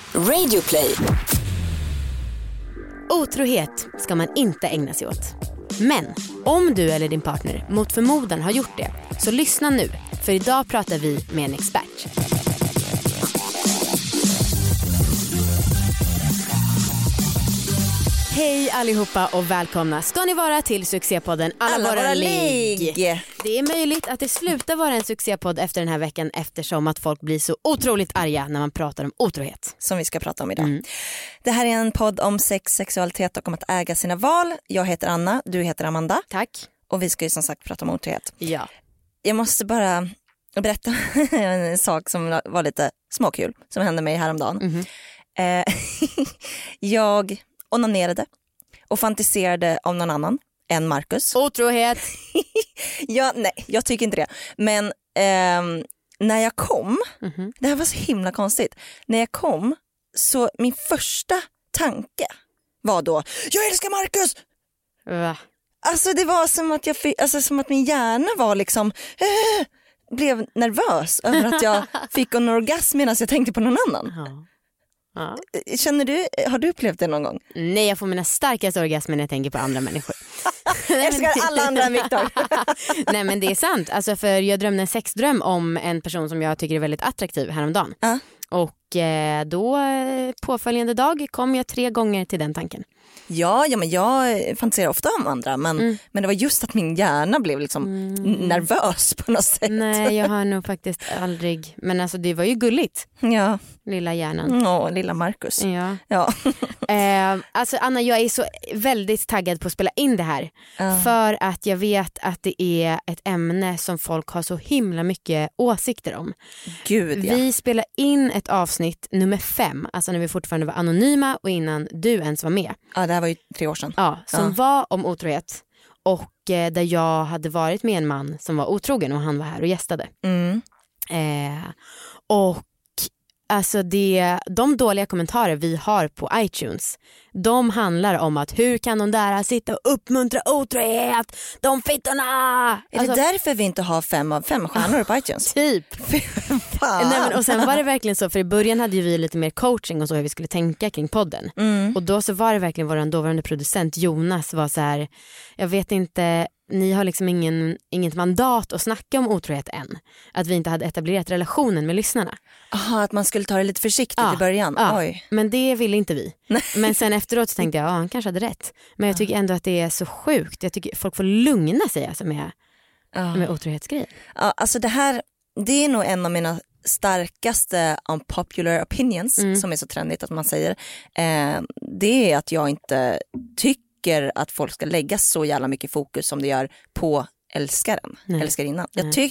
Radioplay. Otrohet ska man inte ägna sig åt. Men om du eller din partner mot förmodan har gjort det, så lyssna nu, för idag pratar vi med en expert. Hej allihopa och välkomna ska ni vara till succépodden Alla våra ligg. Det är möjligt att det slutar vara en succépodd efter den här veckan, eftersom att folk blir så otroligt arga när man pratar om otrohet. Som vi ska prata om idag. Det här är en podd om sex, sexualitet och om att äga sina val. Jag heter Anna, du heter Amanda. Tack. Och vi ska ju som sagt prata om otrohet. Ja. Jag måste bara berätta en sak som var lite småkul som hände mig häromdagen. Jag onanerade och fantiserade om någon annan än Marcus. Otrohet. Ja, nej, jag tycker inte det. Men när jag kom, det här var så himla konstigt. När jag kom, så min första tanke var då: jag älskar Marcus! Va? Alltså det var som att som att min hjärna var liksom blev nervös över att jag fick en orgasm medan jag tänkte på någon annan. Ja. Har du upplevt det någon gång? Nej, jag får mina starkaste orgasmer när jag tänker på andra människor. Jag älskar alla andra än Victor. Nej, men det är sant. Alltså, för jag drömde en sexdröm om en person som jag tycker är väldigt attraktiv häromdagen. Och då påföljande dag kom jag 3 gånger till den tanken. Ja, men jag fantiserar ofta om andra, men det var just att min hjärna blev liksom nervös på något sätt. Nej, jag har nog faktiskt aldrig, men alltså det var ju gulligt. Ja. Lilla hjärnan. Ja, lilla Marcus. Ja. Alltså Anna, jag är så väldigt taggad på att spela in det här. För att jag vet att det är ett ämne som folk har så himla mycket åsikter om. Gud, ja. Vi spelar in ett avsnitt nummer 5, alltså när vi fortfarande var anonyma och innan du ens var med. Ja, det här var ju 3 år sedan. Ja, som var om otrohet. Och där jag hade varit med en man som var otrogen och han var här och gästade. Och alltså de dåliga kommentarer vi har på iTunes, de handlar om att hur kan de där sitta och uppmuntra otrohet, de fittorna. Är det därför vi inte har 5 av 5 stjärnor på iTunes? Typ. Fan. Nej, men, och sen var det verkligen så, för i början hade ju vi lite mer coaching och så hur vi skulle tänka kring podden. Och då så var det verkligen vår dåvarande producent Jonas var så här: jag vet inte, ni har liksom inget mandat att snacka om otrohet än. Att vi inte hade etablerat relationen med lyssnarna. Aha, att man skulle ta det lite försiktigt i början. Ja. Oj. Men det ville inte vi. Men sen efteråt så tänkte jag, han kanske hade rätt. Men jag tycker ändå att det är så sjukt. Jag tycker folk får lugna sig alltså med otrohetsgrejer. Ja, alltså det är nog en av mina starkaste unpopular opinions som är så trendigt att man säger. Det är att jag inte tycker att folk ska lägga så jävla mycket fokus som det gör på älskarinnan.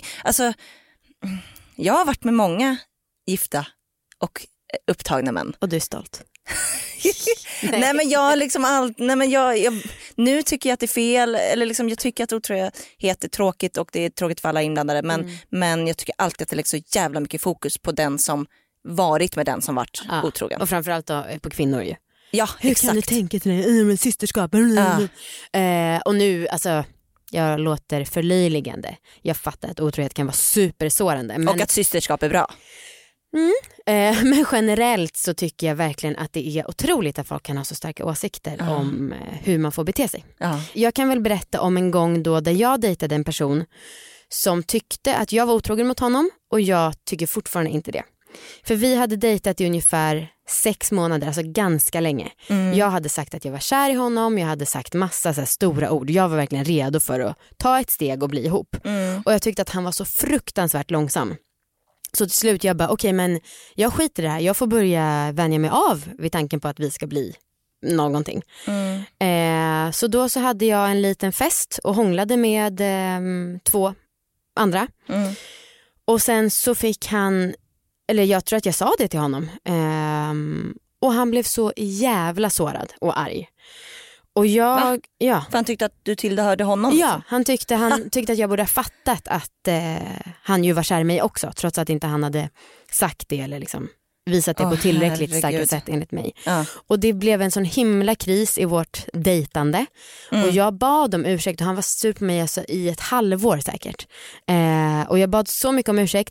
Jag har varit med många gifta och upptagna män. Och du är stolt. Nej, men jag liksom nu tycker jag att det är fel, eller liksom jag tycker att otrohet är tråkigt och det är tråkigt för alla inblandade, men jag tycker alltid att det lägger så jävla mycket fokus på den som varit med den som varit otrogen. Och framförallt då på kvinnor ju. Ja, hur exakt. kan du tänka till det? Men systerskap. Och nu, alltså, jag låter förlöjligande. Jag fattar att otrohet kan vara supersårande. Men... Och att systerskap är bra. Men generellt så tycker jag verkligen att det är otroligt att folk kan ha så starka åsikter om hur man får bete sig. Jag kan väl berätta om en gång då där jag dejtade en person som tyckte att jag var otrogen mot honom, och jag tycker fortfarande inte det. För vi hade dejtat i ungefär 6 månader, alltså ganska länge. Jag hade sagt att jag var kär i honom, jag hade sagt massa så här stora ord. Jag var verkligen redo för att ta ett steg och bli ihop. Och jag tyckte att han var så fruktansvärt långsam. Så till slut jag bara, okej, men jag skiter i det här. Jag får börja vänja mig av vid tanken på att vi ska bli någonting. Så då så hade jag en liten fest och hånglade med 2 andra. Och sen så fick han, eller jag tror att jag sa det till honom. Och han blev så jävla sårad och arg. Och jag, För han tyckte att du tillhörde honom? Ja, han tyckte att jag borde ha fattat att han ju var kär i mig också, trots att inte han hade sagt det eller liksom visat det på tillräckligt starka sätt enligt mig. Och det blev en sån himla kris i vårt dejtande. Och jag bad om ursäkt och han var sur på mig alltså i ett halvår säkert. Och jag bad så mycket om ursäkt.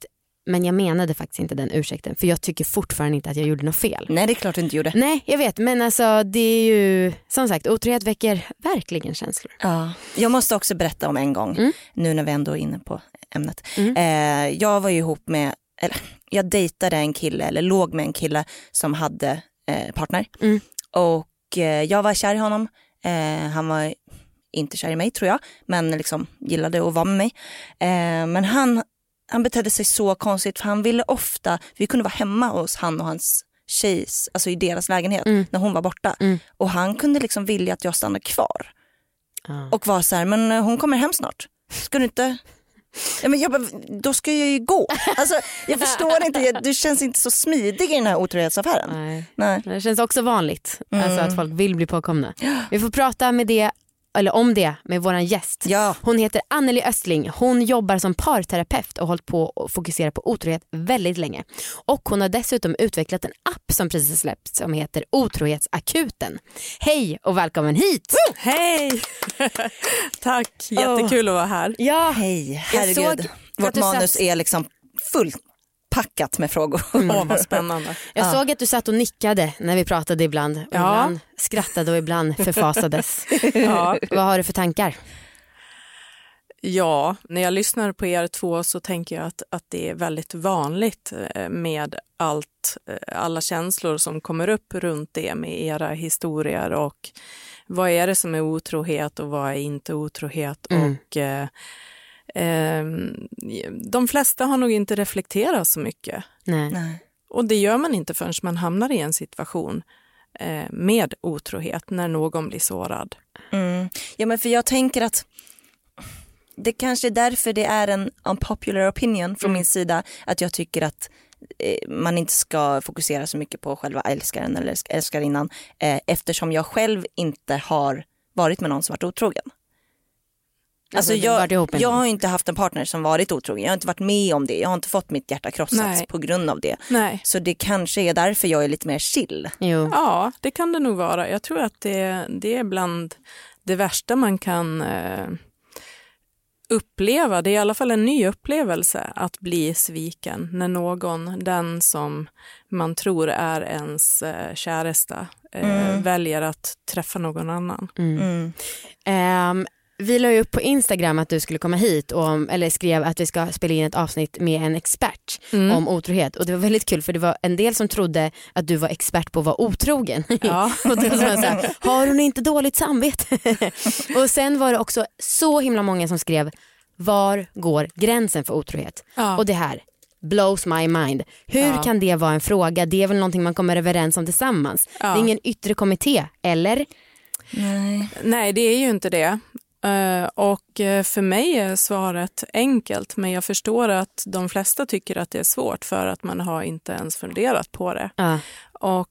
men jag menade faktiskt inte den ursäkten. För jag tycker fortfarande inte att jag gjorde något fel. Nej, det är klart du inte gjorde. Nej, jag vet. Men alltså det är ju, som sagt, otrohet väcker verkligen känslor. Ja, jag måste också berätta om en gång, nu när vi ändå är inne på ämnet. Jag var ju ihop med, eller jag dejtade en kille, eller låg med en kille som hade partner. Och jag var kär i honom. Han var inte kär i mig, tror jag, men liksom gillade att vara med mig. Men han betedde sig så konstigt, för han ville ofta, vi kunde vara hemma hos han och hans tjejs, alltså i deras lägenhet när hon var borta. Och han kunde liksom vilja att jag stannade kvar. Och var så här, men hon kommer hem snart. Ska du inte... Ja, men då ska jag ju gå. Alltså, jag förstår inte, du känns inte så smidig i den här otrohetsaffären. Nej. Det känns också vanligt alltså, att folk vill bli påkomna. Vi får prata om det med våran gäst. Ja. Hon heter Anneli Östling. Hon jobbar som parterapeut och har hållit på att fokusera på otrohet väldigt länge. Och hon har dessutom utvecklat en app som precis släppts som heter Otrohetsakuten. Hej och välkommen hit! Hej! Tack, jättekul att vara här. Ja, hej, herregud. Vårt manus är liksom fullpackat med frågor. Vad spännande. Jag såg att du satt och nickade när vi pratade ibland. Ibland skrattade och ibland förfasades. Vad har du för tankar? Ja, när jag lyssnar på er två så tänker jag att det är väldigt vanligt med alla känslor som kommer upp runt det med era historier, och vad är det som är otrohet och vad är inte otrohet, och de flesta har nog inte reflekterat så mycket. Nej. Och det gör man inte förrän man hamnar i en situation med otrohet, när någon blir sårad. Ja, men för jag tänker att det kanske är därför det är en unpopular opinion från min sida, att jag tycker att man inte ska fokusera så mycket på själva älskaren eller älskarinnan, eftersom jag själv inte har varit med någon som varit otrogen. Alltså jag har inte haft en partner som varit otrogen. Jag har inte varit med om det. Jag har inte fått mitt hjärta krossats på grund av det. Nej. Så det kanske är därför jag är lite mer chill. Jo. Ja, det kan det nog vara. Jag tror att det är bland det värsta man kan uppleva. Det är i alla fall en ny upplevelse att bli sviken när den som man tror är ens käresta väljer att träffa någon annan. Vi la ju upp på Instagram att du skulle komma hit eller skrev att vi ska spela in ett avsnitt med en expert om otrohet, och det var väldigt kul för det var en del som trodde att du var expert på att vara otrogen. Ja. Och då var så här, har hon inte dåligt samvete? Och sen var det också så himla många som skrev, var går gränsen för otrohet? Och det här blows my mind. Hur kan det vara en fråga? Det är väl någonting man kommer överens om tillsammans. Det är ingen yttre kommitté, eller? Nej, det är ju inte det. Och för mig är svaret enkelt, men jag förstår att de flesta tycker att det är svårt för att man har inte ens funderat på det. Och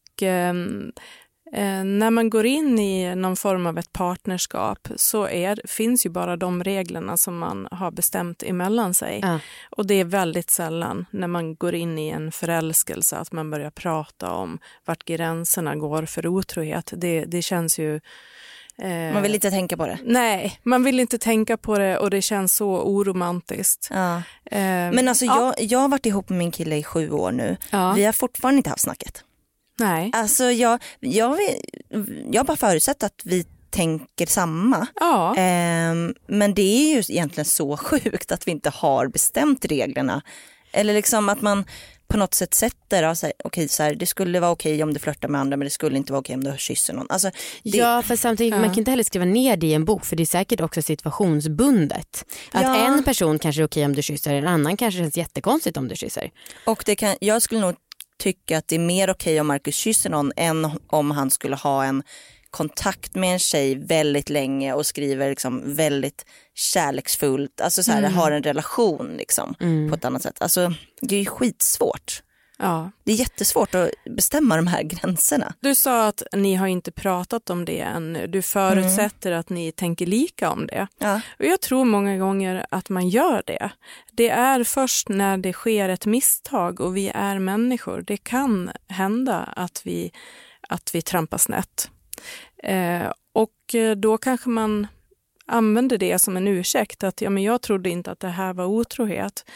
när man går in i någon form av ett partnerskap så finns ju bara de reglerna som man har bestämt emellan sig. Och det är väldigt sällan när man går in i en förälskelse att man börjar prata om vart gränserna går för otrohet. Det känns ju... Man vill inte tänka på det. Nej, man vill inte tänka på det, och det känns så oromantiskt. Men alltså jag har varit ihop med min kille i 7 år nu. Vi har fortfarande inte haft snacket. Nej. Alltså jag bara förutsätter att vi tänker samma. Men det är ju egentligen så sjukt att vi inte har bestämt reglerna. Eller liksom att man på något sätt sätter så här, det skulle vara okej om du flörtar med andra, men det skulle inte vara okej om du kysser någon. Alltså, Ja, för samtidigt man kan inte heller skriva ner det i en bok, för det är säkert också situationsbundet. Att en person kanske är okej om du kysser, en annan kanske känns jättekonstigt om du kysser. Och jag skulle nog tycka att det är mer okej om Marcus kysser någon än om han skulle ha en kontakt med en tjej väldigt länge och skriver liksom väldigt kärleksfullt, alltså så här, har en relation liksom på ett annat sätt. Alltså det är ju skitsvårt. Det är jättesvårt att bestämma de här gränserna. Du sa att ni har inte pratat om det än. Du förutsätter att ni tänker lika om det. Och jag tror många gånger att man gör det. Det är först när det sker ett misstag, och vi är människor. Det kan hända att vi trampar snett. Och då kanske man använder det som en ursäkt att men jag trodde inte att det här var otrohet.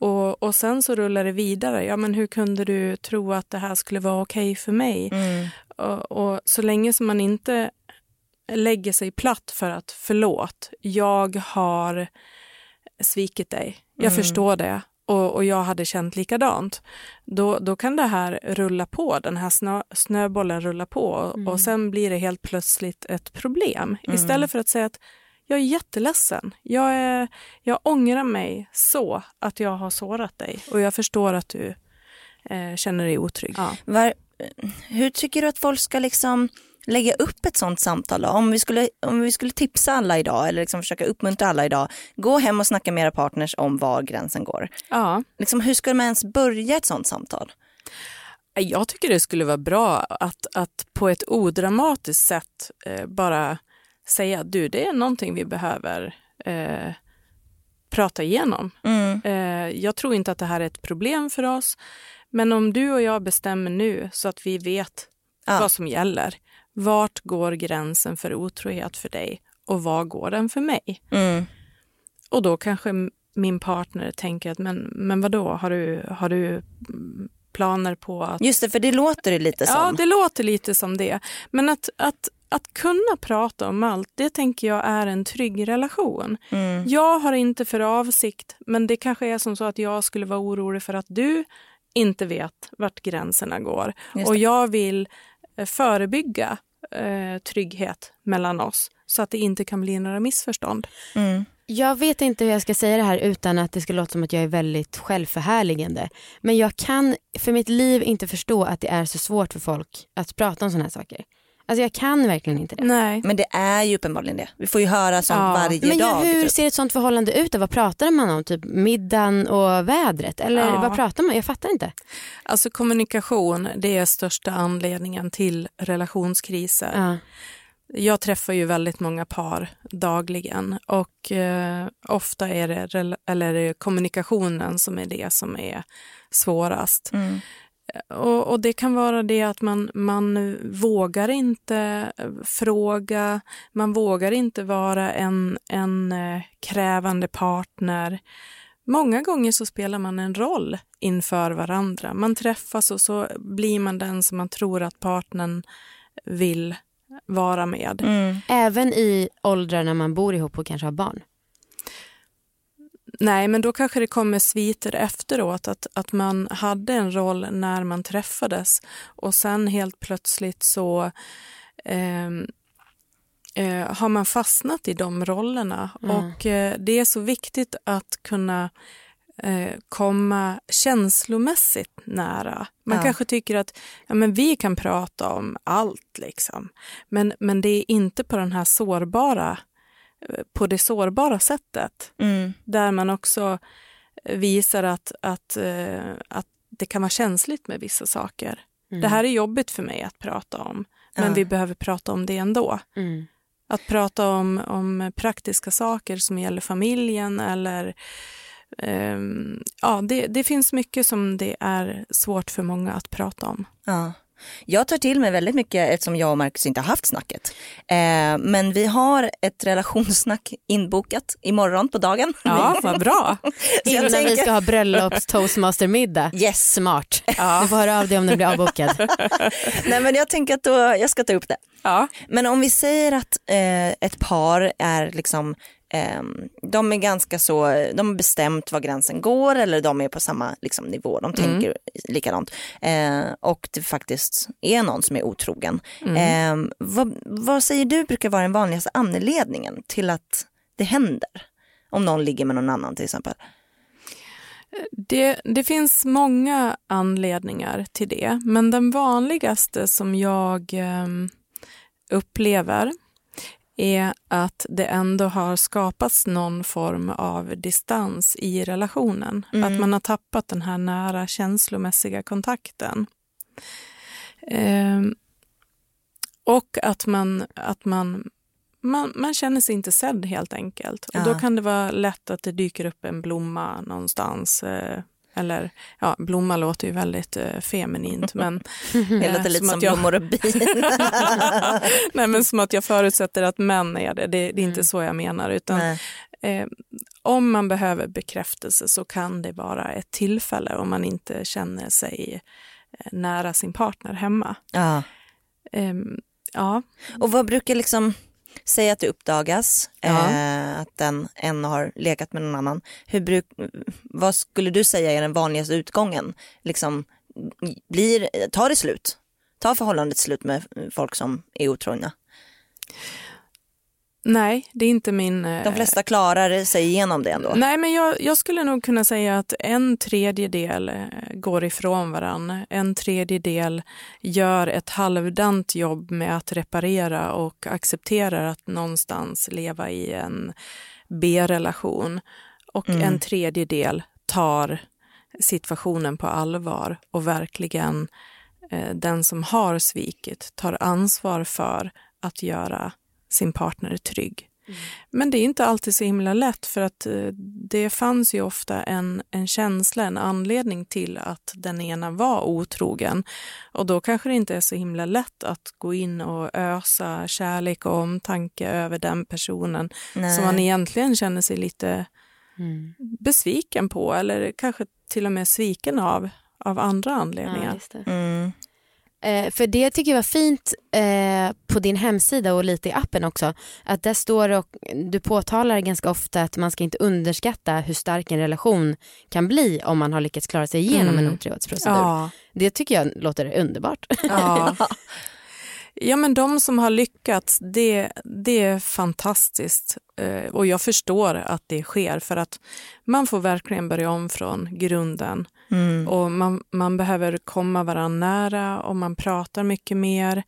Och sen så rullar det vidare. Ja, men hur kunde du tro att det här skulle vara okej för mig? Och så länge som man inte lägger sig platt för att förlåt, jag har svikit dig. Jag förstår det. Och jag hade känt likadant. Då kan det här rulla på, den här snöbollen rulla på. Och sen blir det helt plötsligt ett problem. Istället för att säga att jag är jätteledsen. Jag ångrar mig så att jag har sårat dig. Och jag förstår att du känner dig otrygg. Ja. Hur tycker du att folk ska liksom lägga upp ett sånt samtal då? Om vi skulle tipsa alla idag eller liksom försöka uppmuntra alla idag, gå hem och snacka med era partners om var gränsen går. Ja. Liksom, hur ska man ens börja ett sånt samtal? Jag tycker det skulle vara bra att på ett odramatiskt sätt bara säga du, det är någonting vi behöver prata igenom. Jag tror inte att det här är ett problem för oss, men om du och jag bestämmer nu så att vi vet vad som gäller. Vart går gränsen för otrohet för dig och var går den för mig? Och då kanske min partner tänker att men vadå, har du planer på att... Just det, för det låter lite som. Ja, det låter lite som det. Men att kunna prata om allt, det tänker jag är en trygg relation. Jag har inte för avsikt, men det kanske är som så att jag skulle vara orolig för att du inte vet vart gränserna går. Och jag vill förebygga trygghet mellan oss så att det inte kan bli några missförstånd. Jag vet inte hur jag ska säga det här utan att det ska låta som att jag är väldigt självförhärligande. Men jag kan för mitt liv inte förstå att det är så svårt för folk att prata om såna här saker. Alltså jag kan verkligen inte det. Nej. Men det är ju uppenbarligen det. Vi får ju höra sånt varje dag. Men hur ser ett sånt förhållande ut? Vad pratar man om? Typ middagen och vädret? Eller vad pratar man? Jag fattar inte. Alltså kommunikation, det är största anledningen till relationskriser. Jag träffar ju väldigt många par dagligen och ofta är det kommunikationen som är det som är svårast. Och det kan vara det att man vågar inte fråga, man vågar inte vara en krävande partner. Många gånger så spelar man en roll inför varandra. Man träffas och så blir man den som man tror att partnern vill vara med. Även i åldrar när man bor ihop och kanske har barn? Nej, men då kanske det kommer sviter efteråt att man hade en roll när man träffades och sen helt plötsligt så har man fastnat i de rollerna och det är så viktigt att kunna komma känslomässigt nära. Man kanske tycker att men vi kan prata om allt liksom. Men det är inte på den här på det sårbara sättet. Där man också visar att det kan vara känsligt med vissa saker. Det här är jobbigt för mig att prata om. Men vi behöver prata om det ändå. Att prata om praktiska saker som gäller familjen eller det finns mycket som det är svårt för många att prata om. Jag tar till mig väldigt mycket eftersom jag och Marcus inte har haft snacket. Men vi har ett relationssnack inbokat imorgon på dagen. Ja, vad bra. Innan vi ska ha bröllops-toastmastermiddag. Yes. Smart. Du får höra av dig om det blir avbokad. Nej, men jag tänker att jag ska ta upp det. Men om vi säger att ett par är liksom de är ganska så, de har bestämt var gränsen går eller de är på samma liksom, nivå, de tänker likadant och det faktiskt är någon som är otrogen. Vad säger du brukar vara den vanligaste anledningen till att det händer om någon ligger med någon annan till exempel? Det finns många anledningar till det, men den vanligaste som jag upplever är att det ändå har skapats någon form av distans i relationen. Att man har tappat den här nära känslomässiga kontakten. Och att man känner sig inte sedd helt enkelt. Och då kan det vara lätt att det dyker upp en blomma någonstans. Eller, blomma låter ju väldigt feminint. Men, det låter lite som blommor och bin. Nej, men som att jag förutsätter att män är det. Det är inte så jag menar. Utan Om man behöver bekräftelse så kan det vara ett tillfälle om man inte känner sig nära sin partner hemma. Ja. Ja. Och vad brukar liksom säga att det uppdagas att en har legat med någon annan? Vad skulle du säga är den vanligaste utgången? Liksom, tar det slut? Tar förhållandet slut med folk som är otrogna? Nej, det är inte min... De flesta klarar sig igenom det ändå. Nej, men jag skulle nog kunna säga att 1/3 går ifrån varann. 1/3 gör ett halvdant jobb med att reparera och accepterar att någonstans leva i en B-relation. Och 1/3 tar situationen på allvar och verkligen den som har svikit tar ansvar för att göra sin partner trygg. Men det är inte alltid så himla lätt, för att det fanns ju ofta en känsla, en anledning till att den ena var otrogen. Och då kanske det inte är så himla lätt att gå in och ösa kärlek och omtanke över den personen. Nej. Som man egentligen känner sig lite besviken på, eller kanske till och med sviken av andra anledningar. Ja, just det. För det tycker jag var fint på din hemsida och lite i appen också, att där står och du påtalar ganska ofta att man ska inte underskatta hur stark en relation kan bli om man har lyckats klara sig igenom en otrohetsprocedur. Ja. Det tycker jag låter underbart. Ja. Ja, men de som har lyckats, det är fantastiskt. Och jag förstår att det sker, för att man får verkligen börja om från grunden. Och man behöver komma varandra nära, och man pratar mycket mer.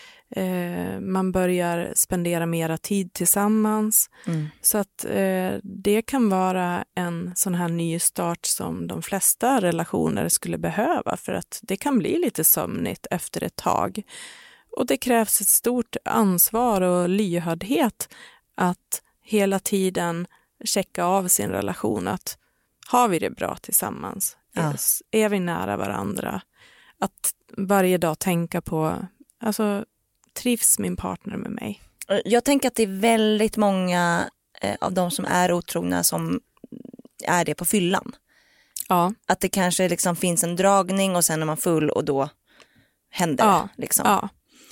Man börjar spendera mera tid tillsammans. Så att det kan vara en sån här ny start som de flesta relationer skulle behöva, för att det kan bli lite sömnigt efter ett tag. Och det krävs ett stort ansvar och lyhördhet att hela tiden checka av sin relation. Att har vi det bra tillsammans? Ja. Är vi nära varandra? Att varje dag tänka på, alltså, trivs min partner med mig? Jag tänker att det är väldigt många av de som är otrogna som är det på fyllan. Ja. Att det kanske liksom finns en dragning och sen är man full och då händer det. Liksom. Ja.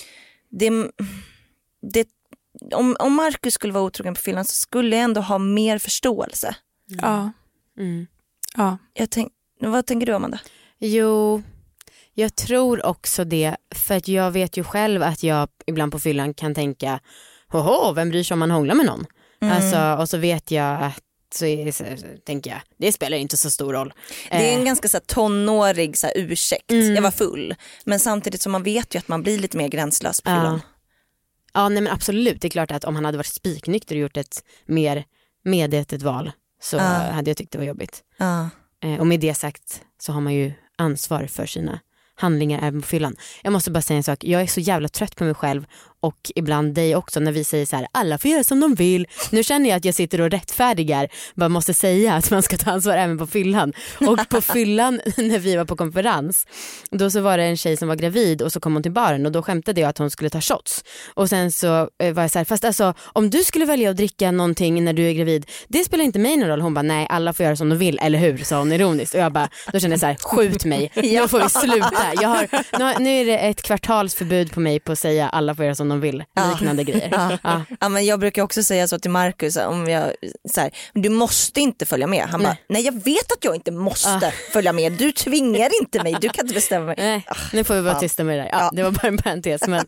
Om Marcus skulle vara otrogen på fyllan så skulle jag ändå ha mer förståelse. Ja. Ja. Vad tänker du, Amanda? Jo, jag tror också det. För att jag vet ju själv att jag ibland på fyllan kan tänka, vem bryr sig om man hånglar med någon? Alltså, och så vet jag att tänker jag, det spelar inte så stor roll. Det är en ganska så här, tonårig så här, ursäkt. Jag var full. Men samtidigt som man vet ju att man blir lite mer gränslös på fyllan. Ja, nej, men absolut. Det är klart att om han hade varit spiknykter och gjort ett mer medvetet val så hade jag tyckt det var jobbigt. Och med det sagt så har man ju ansvar för sina handlingar även på fyllan. Jag måste bara säga en sak. Jag är så jävla trött på mig själv och ibland dig också när vi säger så här, alla får göra som de vill. Nu känner jag att jag sitter och rättfärdigar. Bara måste säga att man ska ta ansvar även på fyllan. Och på fyllan när vi var på konferens, då så var det en tjej som var gravid och så kom hon till baren och då skämtade jag att hon skulle ta shots. Och sen så var jag så här, fast alltså om du skulle välja att dricka någonting när du är gravid, det spelar inte mig någon roll. Hon bara, nej, alla får göra som de vill, eller hur? Sa hon ironiskt. Och jag bara, då kände jag så här, skjut mig. Nu får vi sluta. Nu är det ett kvartalsförbud på mig på att säga alla får göra som de vill, liknande grejer. Ja, men jag brukar också säga så till Marcus, om jag så här, du måste inte följa med. Han bara, nej jag vet att jag inte måste följa med. Du tvingar inte mig, du kan inte bestämma mig. Nej, nu får vi vara tysta med det där. Det var bara en parentes, men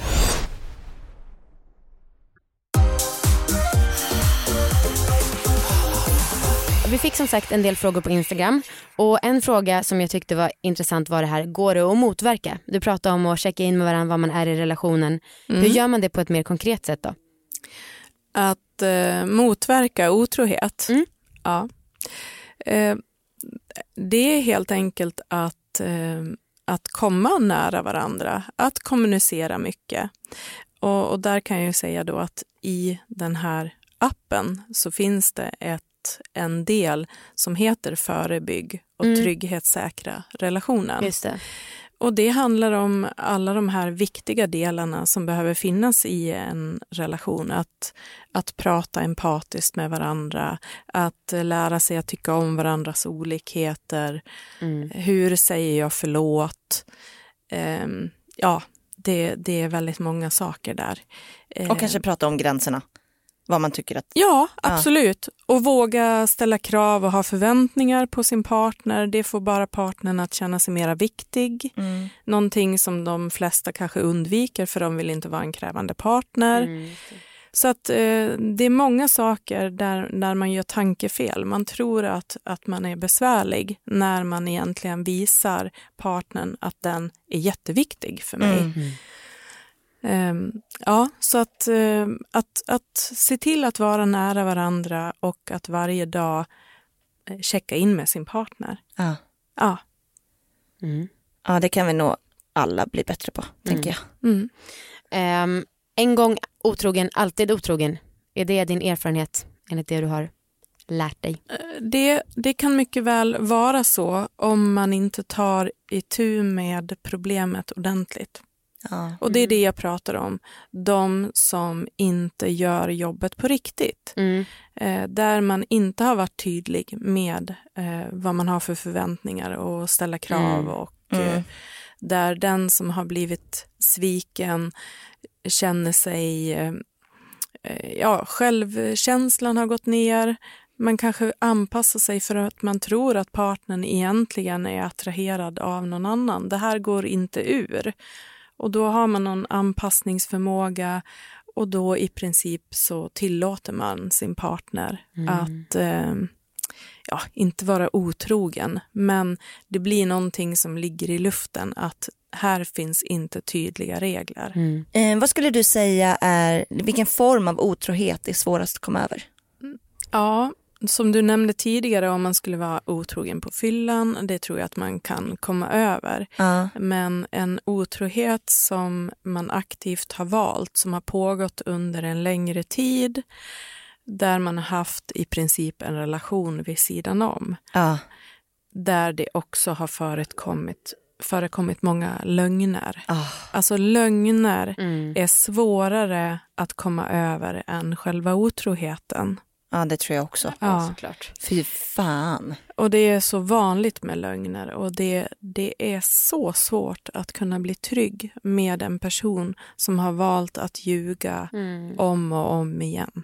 vi fick som sagt en del frågor på Instagram och en fråga som jag tyckte var intressant var det här, går det att motverka? Du pratade om att checka in med varandra vad man är i relationen. Hur gör man det på ett mer konkret sätt då? Att motverka otrohet? Ja. Det är helt enkelt att komma nära varandra, att kommunicera mycket. Och där kan jag säga då att i den här appen så finns det en del som heter förebygg och trygghetssäkra relationen. Just det. Och det handlar om alla de här viktiga delarna som behöver finnas i en relation. Att prata empatiskt med varandra, att lära sig att tycka om varandras olikheter. Hur säger jag förlåt? Det är väldigt många saker där. Och kanske prata om gränserna. Vad man tycker att... Ja, absolut. Och våga ställa krav och ha förväntningar på sin partner. Det får bara partnern att känna sig mera viktig. Någonting som de flesta kanske undviker för de vill inte vara en krävande partner. Så att det är många saker där man gör tankefel. Man tror att man är besvärlig när man egentligen visar partnern att den är jätteviktig för mig. Så att se till att vara nära varandra och att varje dag checka in med sin partner. Ja, det kan vi nog alla bli bättre på, tänker jag. En gång otrogen, alltid otrogen. Är det din erfarenhet enligt det du har lärt dig? Det kan mycket väl vara så om man inte tar itu med problemet ordentligt. Och det är det jag pratar om. De som inte gör jobbet på riktigt. Där man inte har varit tydlig med vad man har för förväntningar och ställa krav. Och där den som har blivit sviken känner sig... självkänslan har gått ner. Man kanske anpassar sig för att man tror att partnern egentligen är attraherad av någon annan. Det här går inte ur. Och då har man någon anpassningsförmåga och då i princip så tillåter man sin partner att inte vara otrogen. Men det blir någonting som ligger i luften att här finns inte tydliga regler. Vad skulle du säga vilken form av otrohet är svårast att komma över? Ja, som du nämnde tidigare, om man skulle vara otrogen på fyllan, det tror jag att man kan komma över. Men en otrohet som man aktivt har valt, som har pågått under en längre tid, där man har haft i princip en relation vid sidan om. Där det också har förekommit många lögner. Alltså lögner är svårare att komma över än själva otroheten. Ja, det tror jag också. Ja, såklart. Fy fan. Och det är så vanligt med lögner och det är så svårt att kunna bli trygg med en person som har valt att ljuga om och om igen.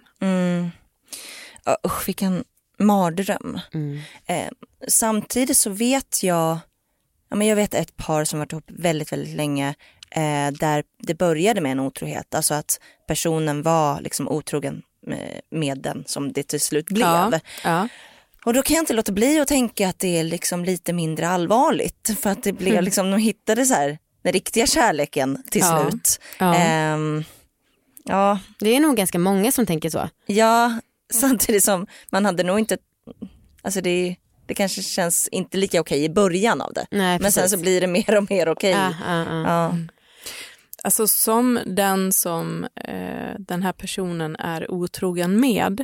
Vilken mardröm. Samtidigt så vet jag vet ett par som varit ihop väldigt, väldigt länge där det började med en otrohet. Alltså att personen var liksom otrogen med den som det till slut blev. Och då kan jag inte låta bli att tänka att det är liksom lite mindre allvarligt. För att det blev liksom, de hittade så här den riktiga kärleken till slut. Det är nog ganska många som tänker så. Ja, samtidigt som man hade nog inte... Alltså det kanske känns inte lika okej i början av det. Nej, men sen så blir det mer och mer okej. Alltså som den som den här personen är otrogen med,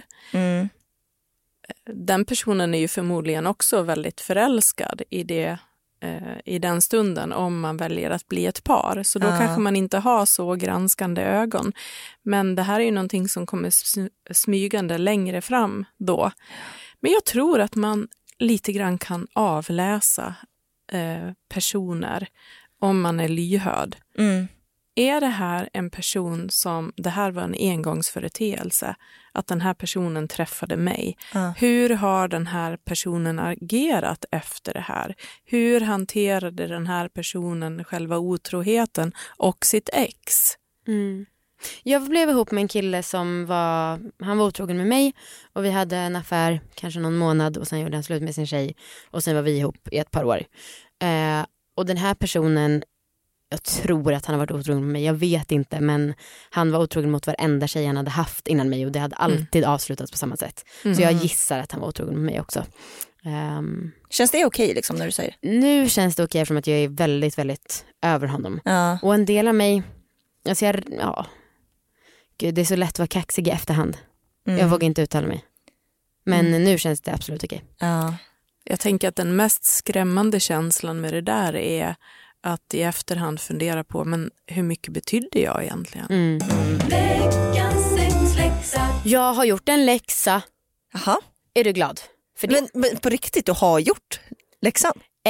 den personen är ju förmodligen också väldigt förälskad i den stunden om man väljer att bli ett par. Så då kanske man inte har så granskande ögon. Men det här är ju någonting som kommer smygande längre fram då. Men jag tror att man lite grann kan avläsa personer om man är lyhörd. Är det här en person som, det här var en engångsföreteelse, att den här personen träffade mig. Hur har den här personen agerat efter det här? Hur hanterade den här personen själva otroheten och sitt ex? Jag blev ihop med en kille som han var otrogen med mig och vi hade en affär kanske någon månad och sen gjorde han slut med sin tjej och sen var vi ihop i ett par år. Och den här personen, jag tror att han har varit otrogen med mig, jag vet inte, men han var otrogen mot varenda tjej han hade haft innan mig och det hade alltid avslutats på samma sätt. Så jag gissar att han var otrogen med mig också. Känns det okej liksom när du säger det? Nu känns det okej eftersom att jag är väldigt, väldigt över honom. Och en del av mig, alltså Gud, det är så lätt att vara kaxig i efterhand. Jag vågar inte uttala mig. Men nu känns det absolut okej. Jag tänker att den mest skrämmande känslan med det där är att i efterhand fundera på, men hur mycket betydde jag egentligen? Veckans sexläxa. Jag har gjort en läxa. Jaha. Är du glad för det? Men på riktigt, du har gjort läxan?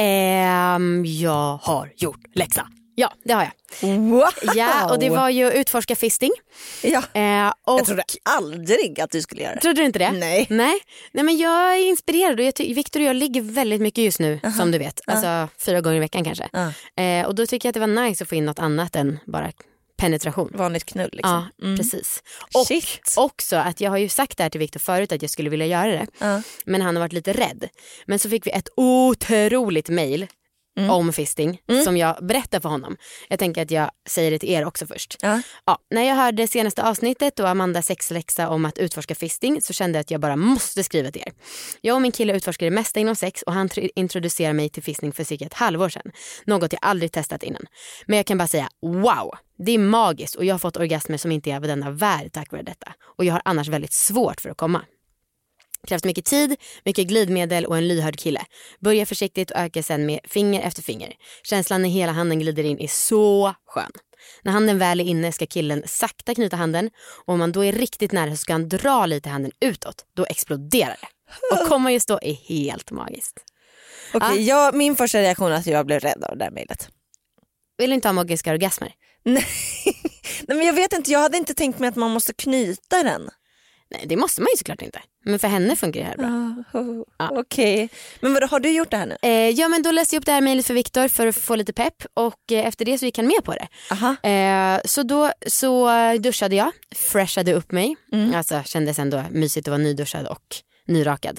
Jag har gjort läxa. Ja, det har jag. Wow. Ja, och det var ju utforska fisting. Ja. Och jag trodde aldrig att du skulle göra det. Trodde du inte det? Nej. Nej, men jag är inspirerad och Victor och jag ligger väldigt mycket just nu, som du vet. Alltså 4 gånger i veckan kanske. Och då tycker jag att det var nice att få in något annat än bara penetration. Vanligt knull liksom. Ja, precis. Och också att jag har ju sagt det här till Victor förut att jag skulle vilja göra det. Men han har varit lite rädd. Men så fick vi ett otroligt mejl om fisting som jag berättar för honom. Jag tänker att jag säger det till er också först. Ja, när jag hörde senaste avsnittet och Amanda sexläxa om att utforska fisting så kände jag att jag bara måste skriva till er. Jag och min kille utforskar det mesta inom sex och han introducerade mig till fisting för cirka ett halvår sedan. Något jag aldrig testat innan. Men jag kan bara säga, wow! Det är magiskt och jag har fått orgasmer som inte är av denna värld tack vare detta. Och jag har annars väldigt svårt för att komma. Krävs mycket tid, mycket glidmedel och en lyhörd kille. Börja försiktigt och öka sen med finger efter finger. Känslan när hela handen glider in är så skön. När handen väl är inne ska killen sakta knyta handen. Och om man då är riktigt nära så ska han dra lite handen utåt. Då exploderar det. Och komma just då är helt magiskt. Okej, min första reaktion är att jag blev rädd av det där mejlet. Vill du inte ha magiska orgasmer? Nej, men jag vet inte. Jag hade inte tänkt mig att man måste knyta den. Nej, det måste man ju såklart inte. Men för henne funkar det här bra. Okej. Men vad har du gjort det här nu? Ja, men då läste jag upp det här mejlet för Victor för att få lite pepp. Och efter det så gick han med på det. Så då duschade jag. Freshade upp mig. Alltså kändes ändå mysigt att vara nyduschad och nyrakad.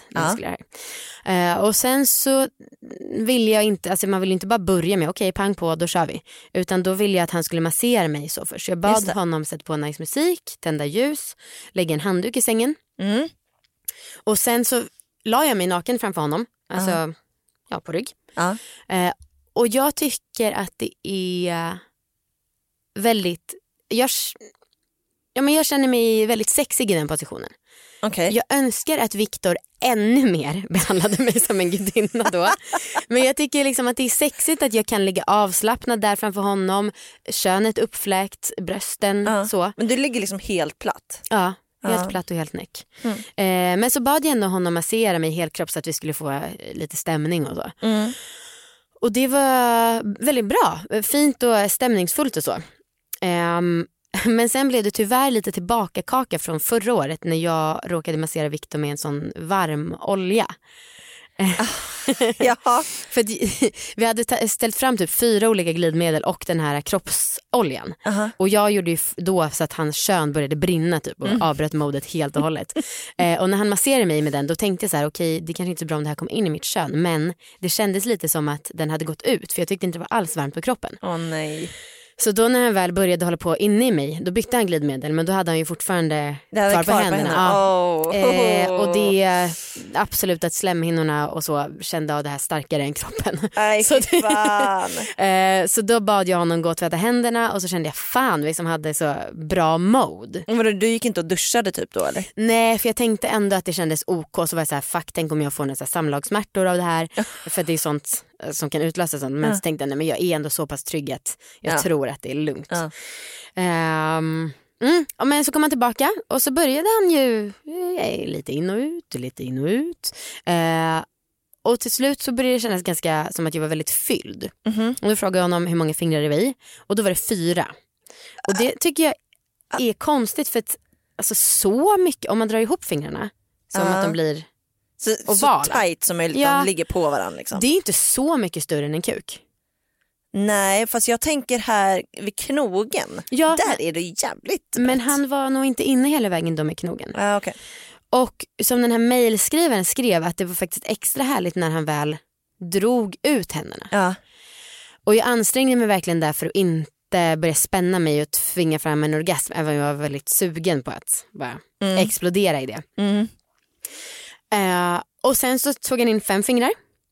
Och sen så vill jag inte, alltså man vill inte bara börja med okej, pang på, då kör vi. Utan då vill jag att han skulle massera mig så först. Jag bad honom sätta på nice musik, tända ljus, lägga en handduk i sängen. Och sen så la jag mig naken framför honom. Alltså, på rygg. Och jag tycker att det är väldigt, jag känner mig väldigt sexig i den positionen. Okay. Jag önskar att Victor ännu mer behandlade mig som en gudinna då. Men jag tycker liksom att det är sexigt att jag kan ligga avslappnad där framför honom. Könet uppfläkt, brösten så. Men du ligger liksom helt platt? Ja, helt platt och helt näck. Men så bad jag ändå honom massera mig helt kropp så att vi skulle få lite stämning och så. Och det var väldigt bra. Fint och stämningsfullt och så. Men sen blev det tyvärr lite tillbakakaka från förra året när jag råkade massera Victor med en sån varm olja. Jaha. För vi hade ställt fram typ 4 olika glidmedel och den här kroppsoljan. Och jag gjorde ju då så att hans kön började brinna typ och avbröt modet helt och hållet. Och när han masserade mig med den då tänkte jag så här, okej, det kanske inte är så bra om det här kom in i mitt kön. Men det kändes lite som att den hade gått ut för jag tyckte inte det var alls varmt på kroppen. Åh nej. Så då när han väl började hålla på inne i mig, då bytte han glidmedel, men då hade han ju fortfarande kvar på händerna. Ja. Och det är absolut att slemhinnorna och så kände av det här starkare än kroppen. Aj, så då bad jag honom gå och tvätta händerna och så kände jag fan vi som hade så bra mode. Men du gick inte och duschade typ då eller? Nej, för jag tänkte ändå att det kändes OK, så var jag så här, fuck, tänk om jag får några samlagssmärtor av det här. För det är sånt som kan utlösa sånt. Men så tänkte jag, nej, men jag är ändå så pass trygg att jag tror att det är lugnt. Men så kom han tillbaka och så började han ju lite in och ut. Och till slut så började det kännas ganska som att jag var väldigt fylld. Och då frågade jag honom hur många fingrar det var i. Och då var det 4. Och det tycker jag är konstigt för att alltså, så mycket, om man drar ihop fingrarna som att de blir så tight som möjligt, de ligger på varandra liksom. Det är inte så mycket större än en kuk. Nej, fast jag tänker här vid knogen. Där är det jävligt brett. Men han var nog inte inne hela vägen då med knogen. Okay. Och som den här mejlskrivaren skrev att det var faktiskt extra härligt när han väl drog ut händerna. Och jag ansträngde mig verkligen där för att inte börja spänna mig och tvinga fram en orgasm, även om jag var väldigt sugen på att bara explodera i det. Och sen så tog han in 5 fingrar.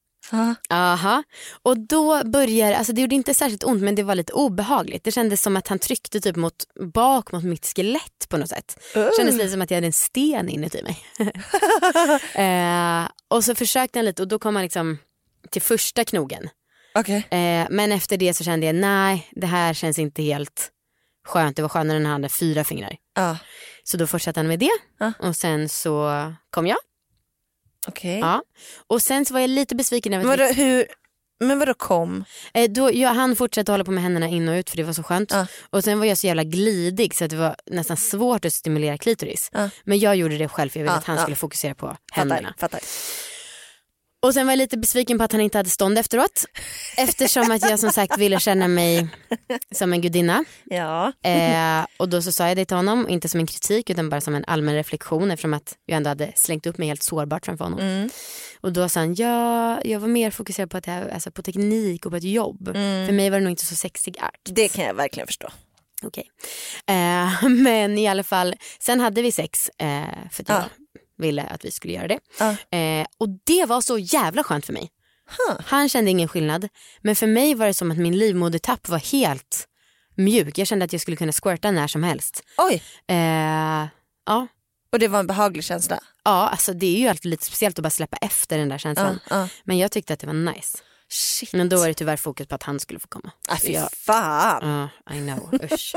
Och då började, alltså det gjorde inte särskilt ont, men det var lite obehagligt. Det kändes som att han tryckte typ bak mot mitt skelett på något sätt. Det kändes lite som att jag hade en sten inuti mig. Och så försökte han lite och då kom han liksom till första knogen. Okay. Men efter det så kände jag, nej, det här känns inte helt skönt. Det var skönare när han hade 4 fingrar. Så då fortsatte han med det. Och sen så kom jag. Okej. Ja. Och sen så var jag lite besviken över Men vadå kom? Han fortsatte hålla på med händerna in och ut för det var så skönt. Och sen var jag så jävla glidig så att det var nästan svårt att stimulera klitoris. Men jag gjorde det själv för jag ville att han skulle fokusera på händerna. Fattar. Och sen var jag lite besviken på att han inte hade stånd efteråt. Eftersom att jag som sagt ville känna mig som en gudinna. Ja. Och då så sa jag det till honom, inte som en kritik utan bara som en allmän reflektion. Eftersom att jag ändå hade slängt upp mig helt sårbart framför honom. Och då sa han, jag var mer fokuserad på, alltså på teknik och på ett jobb. För mig var det nog inte så sexig art. Det kan jag verkligen förstå. Okej. Men i alla fall, sen hade vi sex för att jag ville att vi skulle göra det. Och det var så jävla skönt för mig. Han kände ingen skillnad. Men för mig var det som att min livmodertapp var helt mjuk. Jag kände att jag skulle kunna squirta när som helst. Oj. Ja. Och det var en behaglig känsla? Ja, alltså det är ju alltid lite speciellt att bara släppa efter den där känslan. Men jag tyckte att det var nice. Shit. Men då var det tyvärr fokus på att han skulle få komma. Fy fan. I know, usch.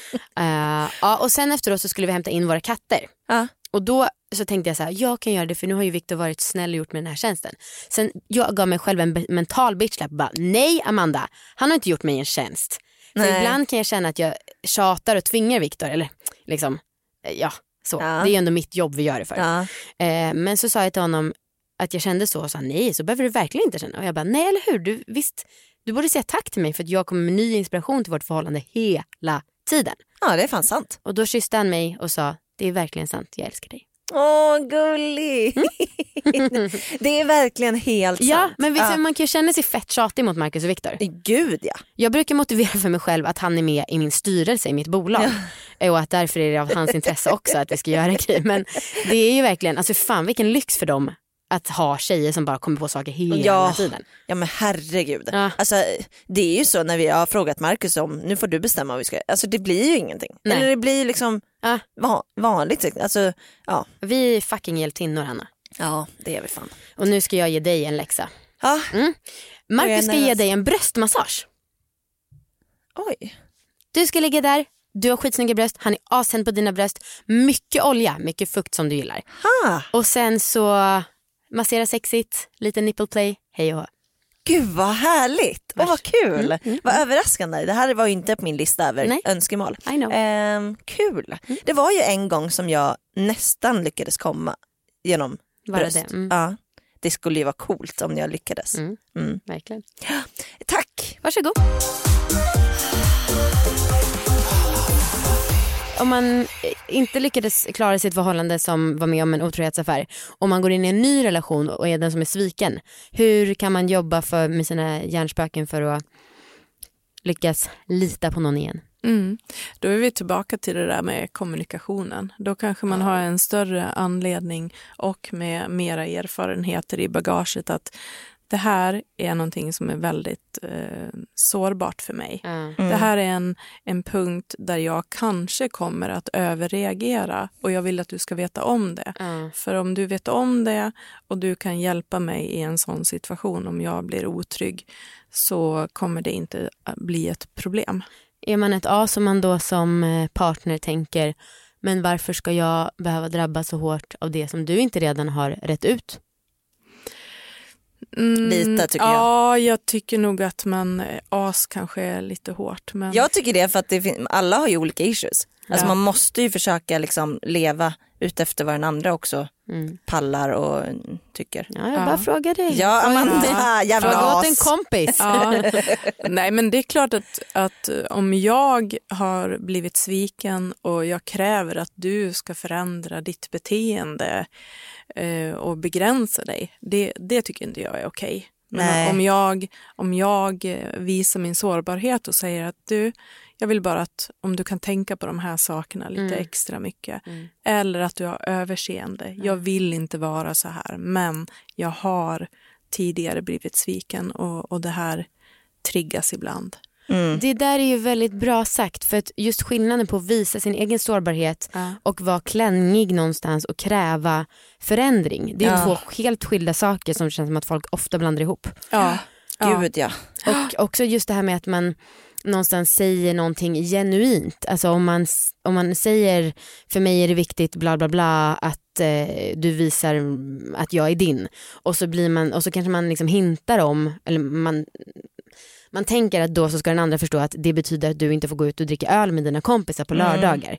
Och sen efteråt så skulle vi hämta in våra katter. Och då så tänkte jag så här, jag kan göra det för nu har ju Victor varit snäll och gjort med den här tjänsten. Sen jag gav mig själv en mental bitchlap. Bara, nej Amanda, han har inte gjort mig en tjänst. För ibland kan jag känna att jag tjatar och tvingar Victor. Eller liksom, så. Det är ju ändå mitt jobb vi gör det för. Men så sa jag till honom att jag kände så och sa nej, så behöver du verkligen inte känna. Och jag bara, nej eller hur, du borde säga tack till mig för att jag kommer med ny inspiration till vårt förhållande hela tiden. Ja, det är fan sant. Och då kysste han mig och sa, det är verkligen sant, jag älskar dig. Åh, gullig. Det är verkligen helt sant. Ja, men man kan ju känna sig fett tjatig mot Marcus och Victor. Gud, ja. Jag brukar motivera för mig själv att han är med i min styrelse i mitt bolag. Och att därför är det av hans intresse också att vi ska göra en grej. Men det är ju verkligen, alltså fan vilken lyx för dem att ha tjejer som bara kommer på saker hela tiden. Ja men herregud. Alltså, det är ju så när vi har frågat Marcus om, nu får du bestämma vad vi ska, alltså det blir ju ingenting. Nej. Eller det blir liksom vanligt. Alltså, vi är fucking hjältinnor, Hanna. Ja, det är vi fan. Och nu ska jag ge dig en läxa. Marcus ska ge dig en bröstmassage. Oj. Du ska ligga där, du har skitsnygga bröst, han är asen på dina bröst. Mycket olja, mycket fukt som du gillar. Och sen så massera sexigt, lite nipple play, hej och hå. Gud vad härligt, och vad kul. Vad överraskande, det här var ju inte på min lista över önskemål. I know. Kul. Det var ju en gång som jag nästan lyckades komma genom bröst. Ja, det skulle ju vara coolt om jag lyckades. Verkligen. Tack. Varsågod. Om man inte lyckades klara sitt förhållande som var med om en otrohetsaffär, om man går in i en ny relation och är den som är sviken, hur kan man jobba med sina hjärnspöken för att lyckas lita på någon igen? Då är vi tillbaka till det där med kommunikationen. Då kanske man har en större anledning och med mera erfarenheter i bagaget att det här är någonting som är väldigt sårbart för mig. Det här är en punkt där jag kanske kommer att överreagera och jag vill att du ska veta om det. För om du vet om det och du kan hjälpa mig i en sån situation om jag blir otrygg, så kommer det inte bli ett problem. Är man ett as som man då som partner tänker, men varför ska jag behöva drabbas så hårt av det som du inte redan har rätt ut? Lite tycker jag. Ja, jag tycker nog att man as kanske är lite hårt. Men... Jag tycker det för att alla har ju olika issues. Alltså man måste ju försöka liksom leva ut efter vad den andra också pallar och tycker. Ja, jag bara frågar dig. Ja, Amanda, jävla fråga åt as. en kompis. Nej, men det är klart att om jag har blivit sviken och jag kräver att du ska förändra ditt beteende och begränsa dig, det tycker inte jag är okej. Men om jag visar min sårbarhet och säger att jag vill bara att om du kan tänka på de här sakerna lite extra mycket. Eller att du har överseende. Jag vill inte vara så här, men jag har tidigare blivit sviken och det här triggas ibland. Det där är ju väldigt bra sagt, för att just skillnaden på att visa sin egen sårbarhet och vara klängig någonstans och kräva förändring, det är två helt skilda saker som känns som att folk ofta blandar ihop. Gud ja. Och också just det här med att man någonstans säger någonting genuint. Alltså om man säger för mig är det viktigt bla bla bla att du visar att jag är din. Och så kanske man liksom hintar om, eller man tänker att då så ska den andra förstå att det betyder att du inte får gå ut och dricka öl med dina kompisar på lördagar.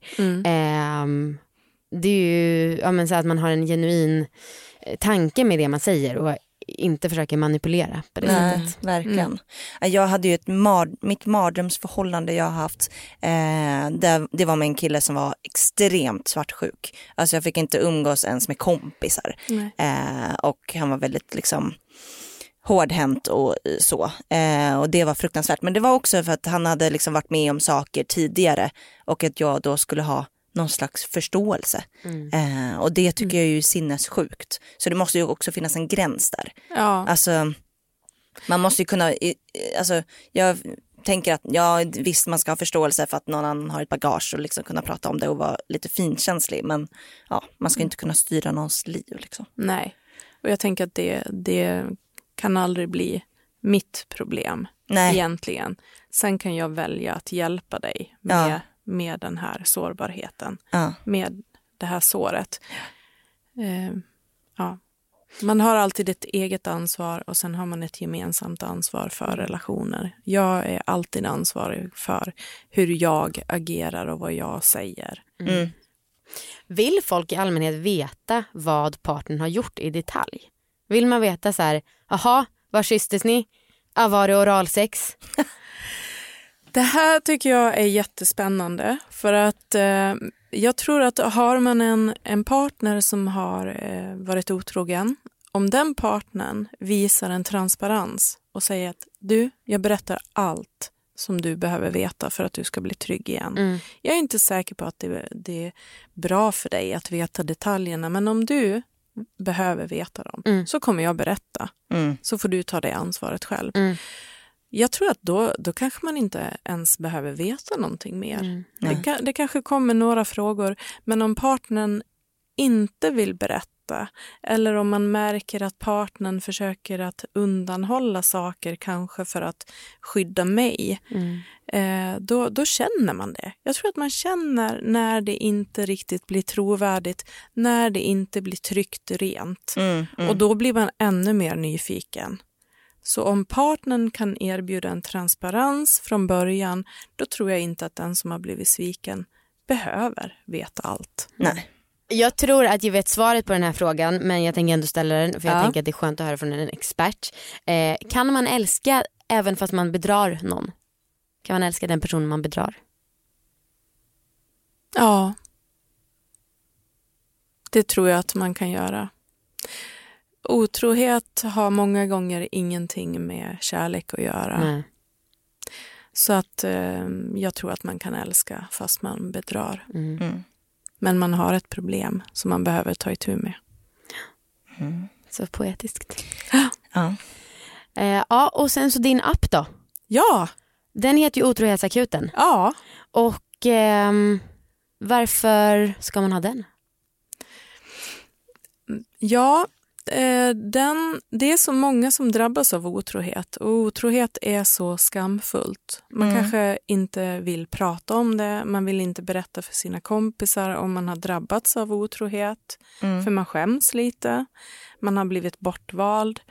Det är ju så att man har en genuin tanke med det man säger och inte försöker manipulera på det sättet. Verkligen. Jag hade ju mitt mardrömsförhållande jag har haft, det var med en kille som var extremt svartsjuk. Alltså jag fick inte umgås ens med kompisar. Och han var väldigt liksom hårdhänt och så. Och det var fruktansvärt. Men det var också för att han hade liksom varit med om saker tidigare och att jag då skulle ha någon slags förståelse. Och det tycker jag är ju sinnessjukt. Så det måste ju också finnas en gräns där. Ja. Alltså, man måste ju kunna... Alltså, jag tänker att visst man ska ha förståelse för att någon annan har ett bagage och liksom kunna prata om det och vara lite finkänslig. Men ja, man ska inte kunna styra någons liv. Liksom. Nej, och jag tänker att det kan aldrig bli mitt problem egentligen. Sen kan jag välja att hjälpa dig med den här sårbarheten, med det här såret. Man har alltid ett eget ansvar och sen har man ett gemensamt ansvar för relationer. Jag är alltid ansvarig för hur jag agerar och vad jag säger. Vill folk i allmänhet veta vad partnern har gjort i detalj? Vill man veta så här, jaha, var kysstes ni? Var det oralsex? Det här tycker jag är jättespännande för att jag tror att har man en partner som har varit otrogen, om den partnern visar en transparens och säger att jag berättar allt som du behöver veta för att du ska bli trygg igen. Jag är inte säker på att det är bra för dig att veta detaljerna, men om du behöver veta dem så kommer jag berätta. Så får du ta det ansvaret själv. Jag tror att då kanske man inte ens behöver veta någonting mer. Det kanske kommer några frågor, men om partnern inte vill berätta eller om man märker att partnern försöker att undanhålla saker kanske för att skydda mig, då känner man det. Jag tror att man känner när det inte riktigt blir trovärdigt, när det inte blir tryggt rent. Och då blir man ännu mer nyfiken. Så om partnern kan erbjuda en transparens från början, då tror jag inte att den som har blivit sviken behöver veta allt. Nej. Jag tror att jag vet svaret på den här frågan, men jag tänker ändå ställa den för jag tänker att det är skönt att höra från en expert. Kan man älska även fast man bedrar någon? Kan man älska den personen man bedrar? Ja. Det tror jag att man kan göra. Otrohet har många gånger ingenting med kärlek att göra. Nej. Så att jag tror att man kan älska fast man bedrar. Men man har ett problem som man behöver ta itu med. Så poetiskt. Ja, och sen så din app då? Ja. Den heter ju Otrohetsakuten. Ja. Och varför ska man ha den? Ja, det är så många som drabbas av otrohet. Och otrohet är så skamfullt. Man kanske inte vill prata om det. Man vill inte berätta för sina kompisar om man har drabbats av otrohet. För man skäms lite. Man har blivit bortvald.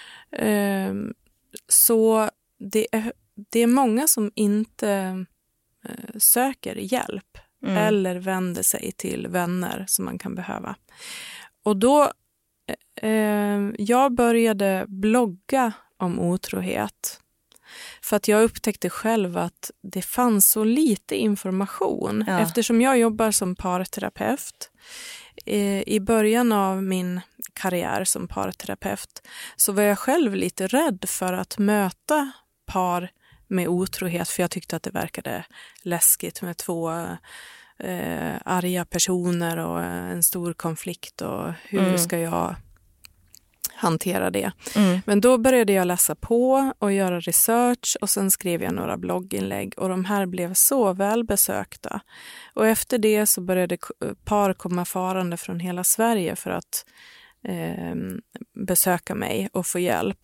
Så det är många som inte söker hjälp. Eller vänder sig till vänner som man kan behöva. Och då jag började blogga om otrohet för att jag upptäckte själv att det fanns så lite information. Eftersom jag jobbar som parterapeut. I början av min karriär som parterapeut så var jag själv lite rädd för att möta par med otrohet, för jag tyckte att det verkade läskigt med två arga personer och en stor konflikt och hur ska jag hantera det. Men då började jag läsa på och göra research och sen skrev jag några blogginlägg och de här blev så välbesökta. Och efter det så började par komma farande från hela Sverige för att besöka mig och få hjälp.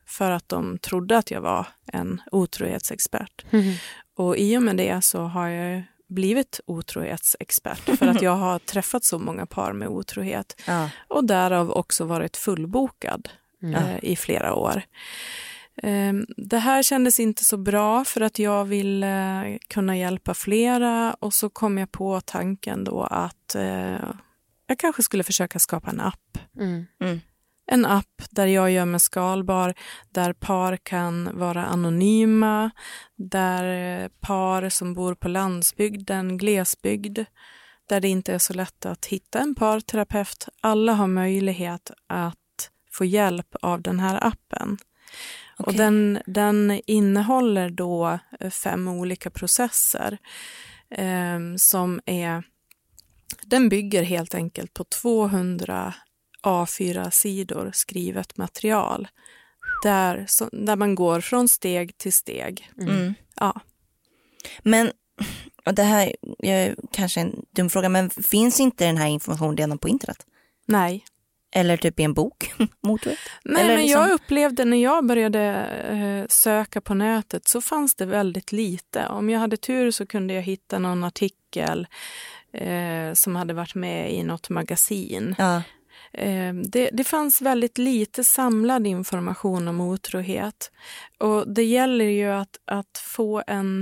för att de trodde att jag var en otrohetsexpert. Och i och med det så har jag blivit otrohetsexpert för att jag har träffat så många par med otrohet och därav också varit fullbokad i flera år. Det här kändes inte så bra för att jag vill kunna hjälpa flera, och så kom jag på tanken då att jag kanske skulle försöka skapa en app. En app där jag gör mig skalbar, där par kan vara anonyma, där par som bor på landsbygden, glesbygd, där det inte är så lätt att hitta en parterapeut. Alla har möjlighet att få hjälp av den här appen. Okay. Och den innehåller då 5 olika processer som är... Den bygger helt enkelt på 200 A4-sidor skrivet material där man går från steg till steg. Ja. Men, och det här är kanske en dum fråga, men finns inte den här informationen redan på internet? Nej. Eller typ i en bok? Nej, eller men liksom... jag upplevde när jag började söka på nätet så fanns det väldigt lite. Om jag hade tur så kunde jag hitta någon artikel som hade varit med i något magasin. Ja. Det fanns väldigt lite samlad information om otrohet. Och det gäller ju att få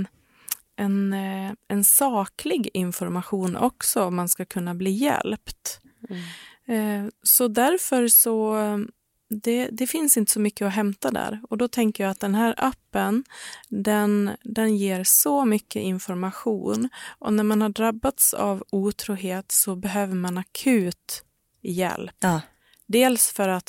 en saklig information också om man ska kunna bli hjälpt. Så därför så det finns inte så mycket att hämta där. Och då tänker jag att den här appen den ger så mycket information. Och när man har drabbats av otrohet så behöver man akut hjälp. Ja. Dels för att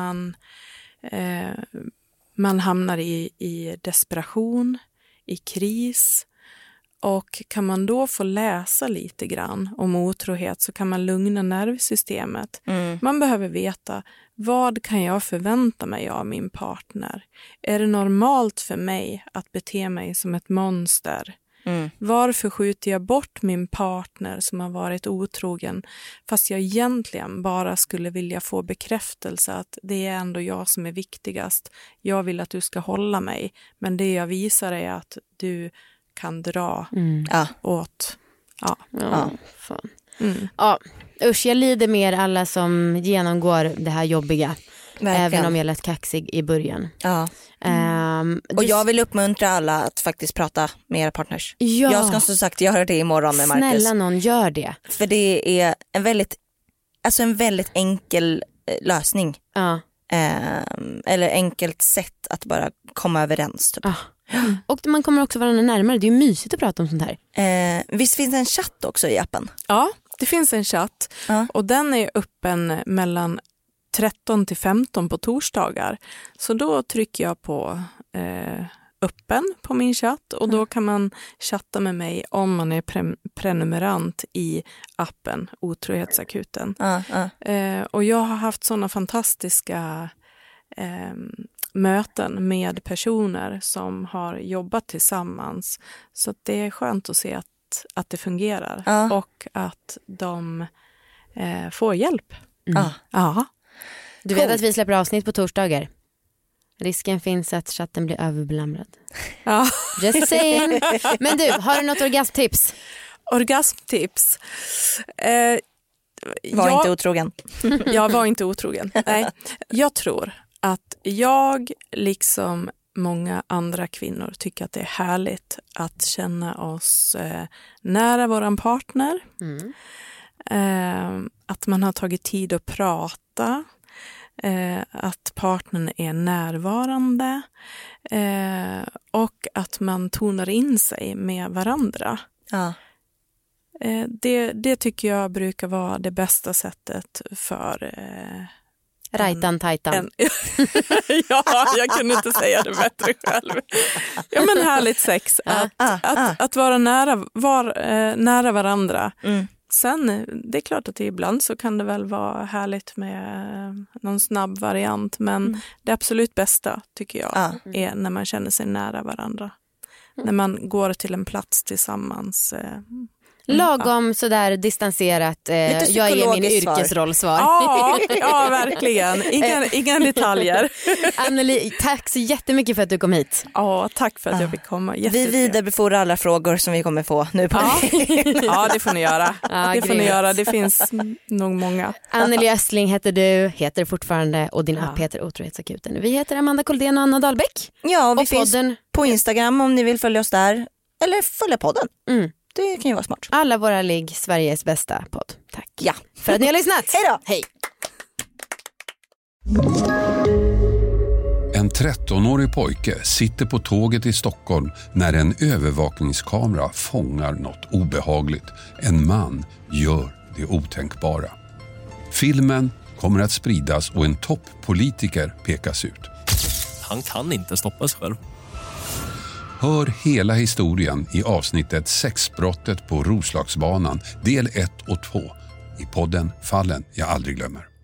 man hamnar i desperation, i kris. Och kan man då få läsa lite grann om otrohet så kan man lugna nervsystemet. Man behöver veta, vad kan jag förvänta mig av min partner? Är det normalt för mig att bete mig som ett monster? Varför skjuter jag bort min partner som har varit otrogen fast jag egentligen bara skulle vilja få bekräftelse att det är ändå jag som är viktigast. Jag vill att du ska hålla mig, men det jag visar är att du kan dra åt. Fan. Ja, usch, jag lider med alla som genomgår det här jobbiga. Verkligen. Även om jag lät kaxig i början. Ja. Och jag vill uppmuntra alla att faktiskt prata med era partners. Ja. Jag ska som sagt göra det imorgon med Marcus. Snälla någon, gör det. För det är en väldigt enkel lösning. Ja. Eller enkelt sätt att bara komma överens typ. Och man kommer också varandra närmare. Det är ju mysigt att prata om sånt här. Visst finns det en chatt också i appen? Ja, det finns en chatt. Och den är öppen mellan 13 till 15 på torsdagar. Så då trycker jag på öppen på min chatt. Och då kan man chatta med mig om man är prenumerant i appen Otrohetsakuten. Och jag har haft sådana fantastiska möten med personer som har jobbat tillsammans. Så att det är skönt att se att det fungerar. Och att de får hjälp. Ja. Du vet att vi släpper avsnitt på torsdagar. Risken finns att chatten blir överbelamrad. Ja. Just saying. Men du, har du något orgasmtips? Orgasmtips? Var inte otrogen. Jag var inte otrogen. Nej. Jag tror att jag, liksom många andra kvinnor, tycker att det är härligt att känna oss nära våran partner. Att man har tagit tid att prata. Att partnern är närvarande. Och att man tonar in sig med varandra. Ja. Det tycker jag brukar vara det bästa sättet för... Rajtan tajtan. Ja, jag kunde inte säga det bättre själv. Ja, men härligt sex. Att vara nära varandra. Sen, det är klart att ibland så kan det väl vara härligt med någon snabb variant. Men det absolut bästa tycker jag är när man känner sig nära varandra. När man går till en plats tillsammans. Lagom sådär distanserat, jag är min yrkesrollsvar. Ja, verkligen. Inga detaljer. Anneli, tack så jättemycket för att du kom hit. Ja, tack för att jag fick komma. Vi vidarebefordrar alla frågor som vi kommer få nu på Ja, det får ni göra. Det får ni göra. Det finns nog många. Anneli Östling heter du, heter fortfarande, och din app heter Otrohetsakuten. Vi heter Amanda Koldén och Anna Dahlbäck. Ja, vi finns på Instagram om ni vill följa oss där. Eller följa podden. Det kan ju vara smart. Alla våra ligg, Sveriges bästa podd. Tack. Ja. För att ni har lyssnat. Hej då. Hej. En 13-årig pojke sitter på tåget i Stockholm när en övervakningskamera fångar något obehagligt. En man gör det otänkbara. Filmen kommer att spridas och en toppolitiker pekas ut. Han kan inte stoppa sig själv. Hör hela historien i avsnittet Sexbrottet på Roslagsbanan, del 1 och 2 i podden Fallen jag aldrig glömmer.